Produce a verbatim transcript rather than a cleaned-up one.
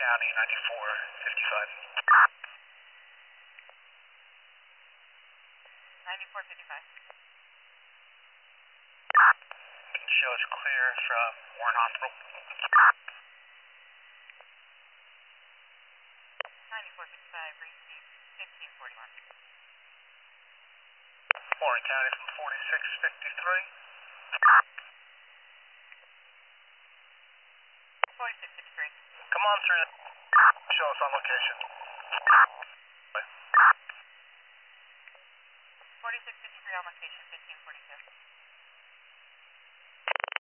County, ninety-four fifty-five. ninety-four fifty-five. Can show us clear from Warren Hospital. ninety-four fifty-five, receive fifteen forty-one. Warren County from forty-six fifty-three. forty-six fifty-three. Come on through. Show us on location. forty-six fifty-three on location, fifteen forty-two.